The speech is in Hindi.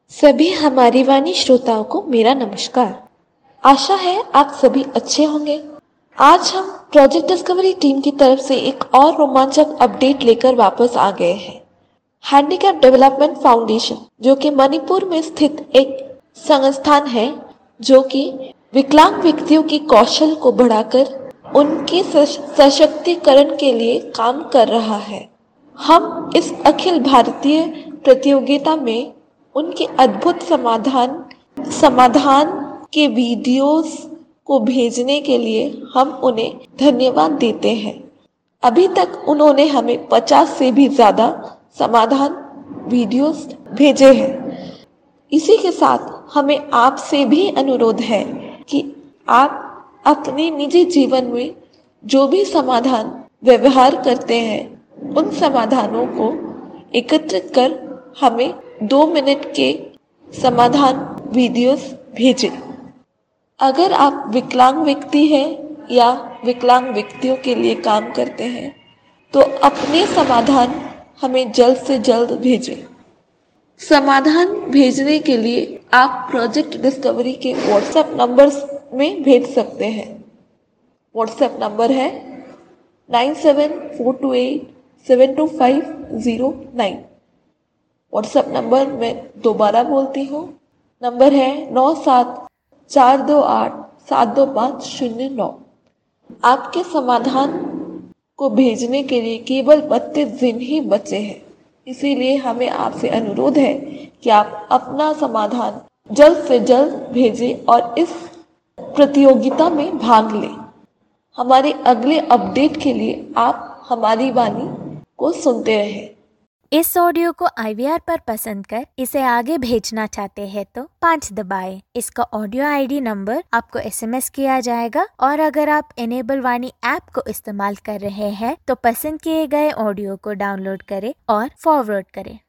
सभी हमारी वाणी श्रोताओं को मेरा नमस्कार। आशा है आप सभी अच्छे होंगे। आज हम प्रोजेक्ट डिस्कवरी टीम की तरफ से एक और रोमांचक अपडेट लेकर वापस आ गए हैं। हैंडीकैप डेवलपमेंट फाउंडेशन, जो कि मणिपुर में स्थित एक संस्थान है, जो कि विकलांग व्यक्तियों की कौशल को बढ़ाकर उनके सशक्तिकरण के लिए काम कर रहा है। हम इस अखिल भारतीय प्रतियोगिता में उनके अद्भुत समाधान के वीडियोस को भेजने के लिए हम उन्हें धन्यवाद देते हैं। अभी तक उन्होंने हमें 50 से भी ज़्यादा समाधान वीडियोस भेजे हैं। इसी के साथ हमें आपसे भी अनुरोध है कि आप अपने निजी जीवन में जो भी समाधान व्यवहार करते हैं, उन समाधानों को एकत्रित कर हमें 2 मिनट के समाधान वीडियोस भेजें। अगर आप विकलांग व्यक्ति हैं या विकलांग व्यक्तियों के लिए काम करते हैं, तो अपने समाधान हमें जल्द से जल्द भेजें। समाधान भेजने के लिए आप प्रोजेक्ट डिस्कवरी के व्हाट्सएप नंबर्स में भेज सकते हैं। व्हाट्सएप नंबर है 9742872509। व्हाट्सएप नंबर मैं दोबारा बोलती हूँ, नंबर है 9742872509। आपके समाधान को भेजने के लिए केवल 32 दिन ही बचे हैं। इसीलिए हमें आपसे अनुरोध है कि आप अपना समाधान जल्द से जल्द भेजें और इस प्रतियोगिता में भाग लें। हमारे अगले अपडेट के लिए आप हमारी वाणी को सुनते रहें। इस ऑडियो को IVR पर पसंद कर इसे आगे भेजना चाहते हैं तो 5 दबाएं। इसका ऑडियो ID नंबर आपको SMS किया जाएगा और अगर आप इनेबल वाणी ऐप को इस्तेमाल कर रहे हैं तो पसंद किए गए ऑडियो को डाउनलोड करें और फॉरवर्ड करें।